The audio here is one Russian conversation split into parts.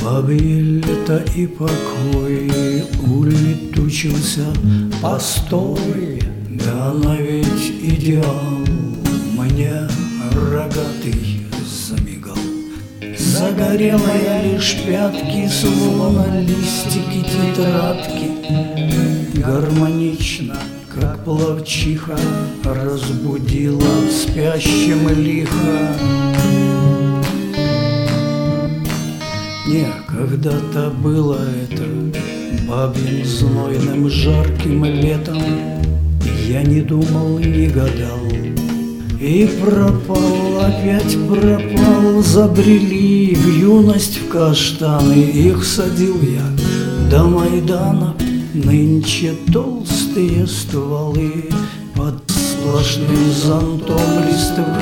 Бабье лето и покой, улетучился постой. Да она ведь идеал, мне рогатый замигал. Загорелые лишь пятки, словно листики тетрадки, гармонично, как пловчиха, разбудила спящим лихо. Не, когда-то было это бабьим знойным жарким летом. Я не думал, не гадал, и пропал, опять пропал. Забрели в юность в каштаны, их садил я до Майдана. Нынче толстые стволы под сплошным зонтом листвы.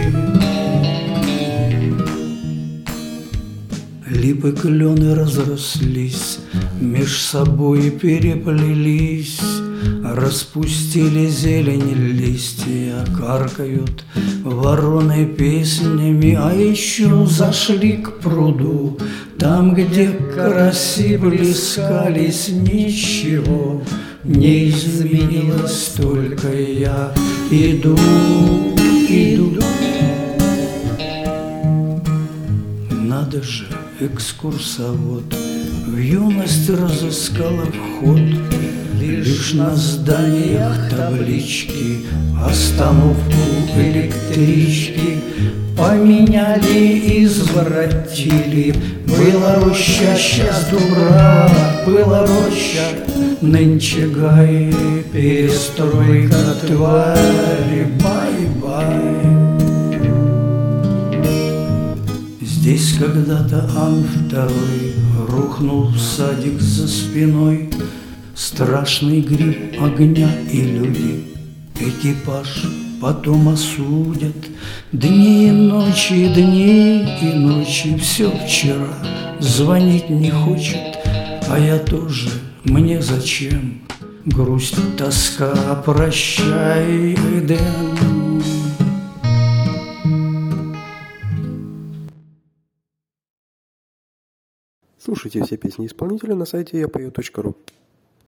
Липы, клены разрослись, меж собой переплелись, распустили зелень листья, каркают вороны песнями. А еще зашли к пруду, там, где караси плескались. Ничего не изменилось, только я иду, иду. Надо же, экскурсовод в юность разыскала вход. Лишь на зданиях таблички, остановку электрички поменяли, извратили. Была роща, сейчас Дубрава, была роща, нынче гай, перестройка, твари, бай-бай. Здесь когда-то Ан второй рухнул в садик за спиной. Страшный гриб огня и люди, экипаж потом осудят. Дни и ночи, все вчера, звонить не хочет. А я тоже, мне зачем? Грусть, тоска, прощай, Эдем. Слушайте все песни исполнителя на сайте yapою.ru.